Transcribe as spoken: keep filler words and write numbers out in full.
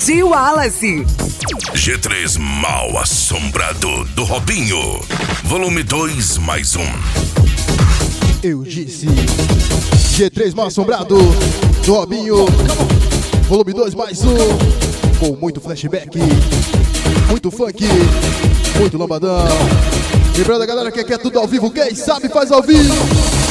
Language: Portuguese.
D Wallace. G três Mal Assombrado do Robinho. Volume dois mais um. Eu disse G três Mal Assombrado do Robinho. Volume dois mais um. Com muito flashback, muito funk, muito lambadão. Lembrando a galera que quer tudo ao vivo, quem sabe faz ao vivo.